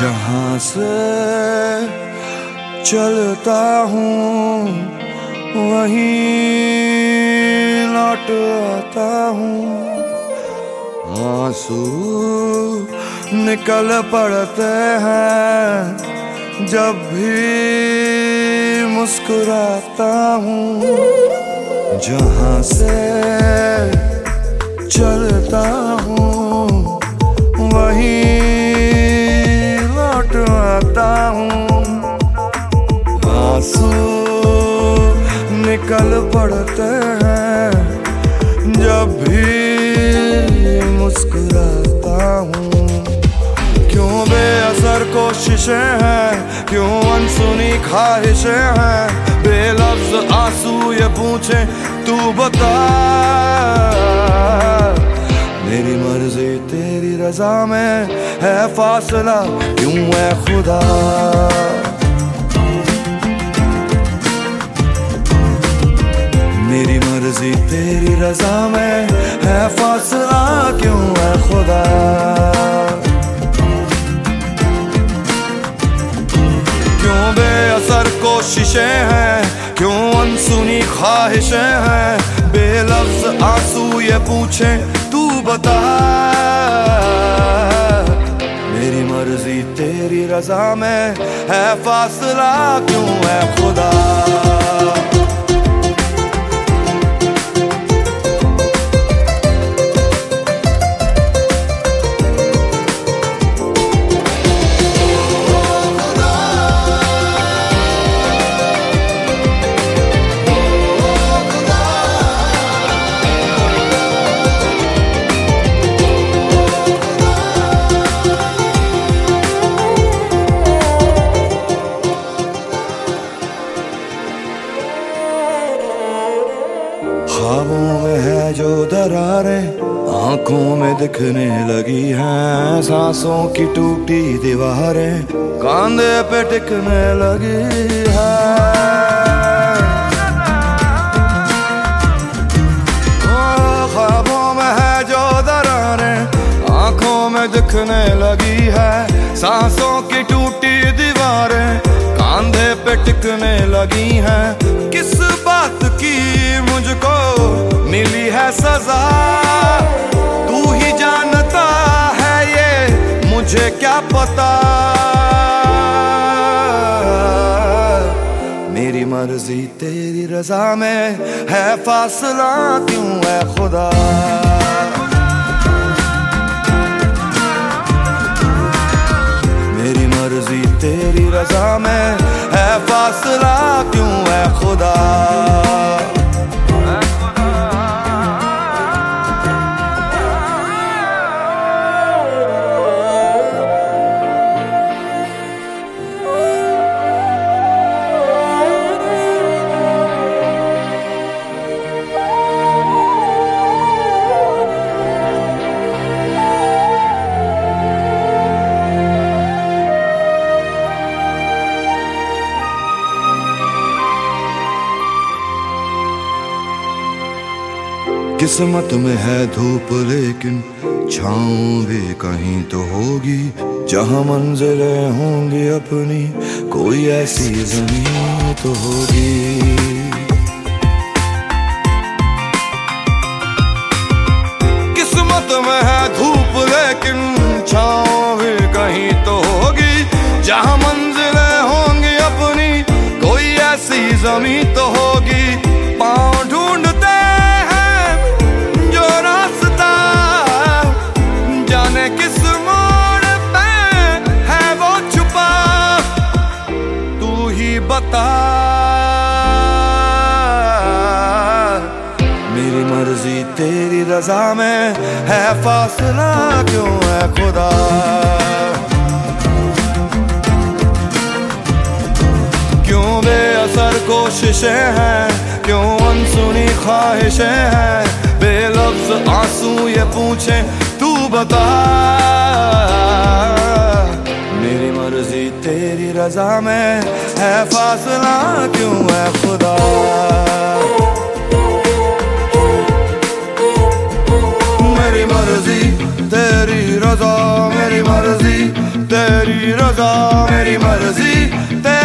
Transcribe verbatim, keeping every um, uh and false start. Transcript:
जहाँ से चलता हूँ वहीं लौट आता हूँ। आंसू निकल पड़ते हैं जब भी मुस्कुराता हूँ। जहाँ से चलता हूँ वहीं लौट आता हूँ। आंसू निकल पड़ते हैं जब भी मुस्कुराता हूँ। क्यों बेअसर कोशिशें हैं, क्यों अनसुनी ख्वाहिशें हैं, बेलफ्ज आंसू ये पूछे तू बता। मेरी मर्जी तेरी रजा में है फासला क्यों है खुदा। मेरी मर्जी तेरी रजा में है फासला क्यों है खुदा। क्यों बेअसर कोशिशें हैं, क्यों अनसुनी ख्वाहिशें हैं, बेलफ्ज आंसू ये पूछे तू बता। मेरी मर्जी तेरी रजा में है फासला क्यों है खुदा। ख्वाबों में है जो दरारें आंखों में दिखने लगी हैं, सांसों की टूटी दीवारें कांधे पे टिकने लगी है। ख्वाबों में है जो दरारें आंखों में दिखने लगी है, सांसों की टूटी दीवारें कांधे पे टिकने लगी हैं। किस बात की मुझको मिली है सजा, तू ही जानता है ये मुझे क्या पता। मेरी मर्जी तेरी रजा में है फासला क्यों है खुदा। मेरी मर्जी तेरी रजा में है फासला क्यों है खुदा। किस्मत में है धूप लेकिन छाँव भी कहीं तो होगी, जहाँ मंजिलें होंगी अपनी कोई ऐसी ज़मीं तो होगी। किस्मत में है धूप लेकिन छाँव भी कहीं तो होगी, जहाँ मंजिलें होंगी अपनी कोई ऐसी ज़मीं तो होगी। पाँव ढूंढते किस मोड़ पे है वो छुपा, तू ही बता। मेरी मर्जी तेरी रजा में है फासला क्यों है खुदा। क्यों बेअसर कोशिशें हैं, क्यों अनसुनी ख्वाहिशें हैं, बेलफ्ज आंसू ये पूछे तू बता। मेरी मर्जी तेरी रजा में है फासला क्यों है खुदा। मेरी मर्जी तेरी रजा, मेरी मर्जी तेरी रजा मेरी मर्जी तेरी